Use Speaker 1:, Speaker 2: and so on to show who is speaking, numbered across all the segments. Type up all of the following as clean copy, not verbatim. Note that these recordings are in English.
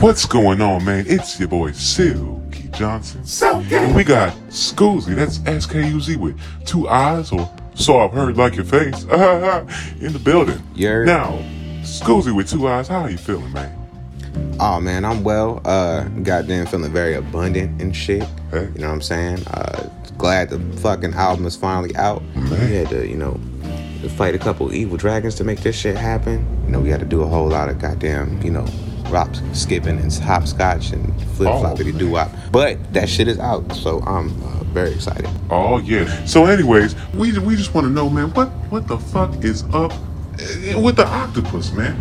Speaker 1: What's going on, man? It's your boy Silky Johnson. And we got Skuzy, that's S-K-U-Z with 2 eyes, or so I've heard, like your face, in the building.
Speaker 2: Yeah.
Speaker 1: Now, Skuzy with 2 eyes, how are you feeling, man?
Speaker 2: Oh man, I'm well. Goddamn feeling very abundant and shit.
Speaker 1: Hey.
Speaker 2: You know what I'm saying? Glad the fucking album is finally out.
Speaker 1: Man.
Speaker 2: We had to, to fight a couple evil dragons to make this shit happen. We had to do a whole lot of goddamn, rock skipping and hopscotch and flip-floppity doo-wop. But that shit is out, so I'm very excited.
Speaker 1: Oh, yeah. So anyways, we just want to know, man, what the fuck is up with the octopus, man?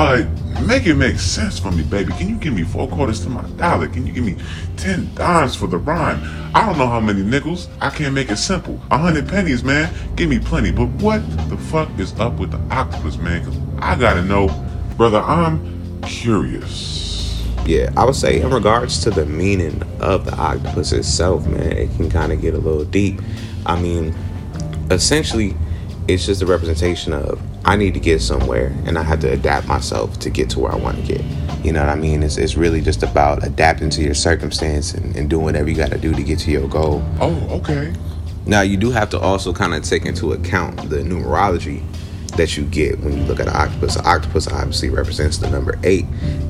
Speaker 1: Make it make sense for me, baby. Can you give me 4 quarters to my dollar? Can you give me 10 dimes for the rhyme? I don't know how many nickels. I can't make it simple. 100 pennies, man. Give me plenty. But what the fuck is up with the octopus, man? 'Cause I gotta know, brother. I'm curious.
Speaker 2: Yeah, I would say in regards to the meaning of the octopus itself, man, it can kind of get a little deep. I mean, essentially, it's just a representation of I need to get somewhere and I have to adapt myself to get to where I want to get. You know what I mean? It's really just about adapting to your circumstance and doing whatever you got to do to get to your goal.
Speaker 1: Oh, okay.
Speaker 2: Now, you do have to also kind of take into account the numerology that you get when you look at an octopus. An octopus obviously represents the number 8.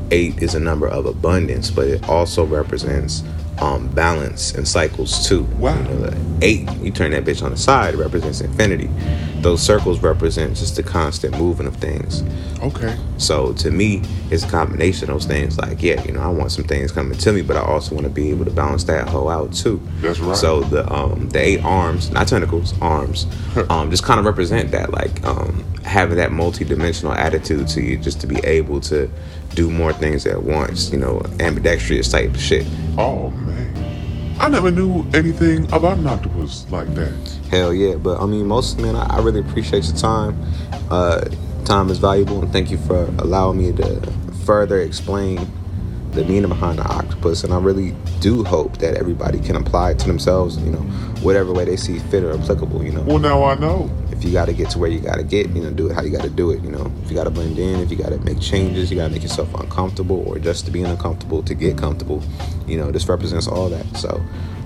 Speaker 2: 8 is a number of abundance, but it also represents balance and cycles too.
Speaker 1: Wow.
Speaker 2: The 8, you turn that bitch on the side, it represents infinity. Those circles represent just the constant moving of things.
Speaker 1: Okay.
Speaker 2: So to me, it's a combination of those things. Like, yeah, I want some things coming to me, but I also want to be able to balance that hoe out too.
Speaker 1: That's right.
Speaker 2: So the 8 arms, not tentacles, arms, just kind of represent that, like having that multi-dimensional attitude to you, just to be able to do more things at once. Ambidextrous type of shit.
Speaker 1: Oh man, I never knew anything about an octopus like that.
Speaker 2: Hell yeah, but I mean, man, I really appreciate your time. Time is valuable, and thank you for allowing me to further explain the meaning behind the octopus. And I really do hope that everybody can apply it to themselves, whatever way they see fit or applicable.
Speaker 1: Well, now I know.
Speaker 2: If you got to get to where you got to get, do it how you got to do it. If you got to blend in, if you got to make changes, you got to make yourself uncomfortable, or just to be uncomfortable to get comfortable. This represents all that. So,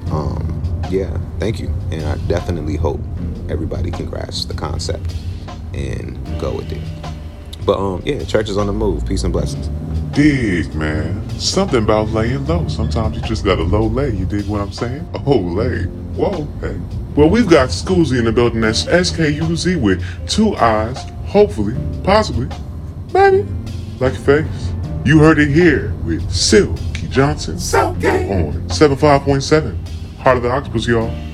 Speaker 2: yeah, thank you. And I definitely hope everybody can grasp the concept and go with it. But, yeah, church is on the move. Peace and blessings.
Speaker 1: Dig, man. Something about laying low. Sometimes you just got to low lay. You dig what I'm saying? Oh, lay. Whoa, hey. Well, we've got Skuzy in the building. That's S-K-U-Z with 2 eyes. Hopefully, possibly, maybe, like your face. You heard it here with Silky Johnson on 75.7. Heart of the Octopus, y'all.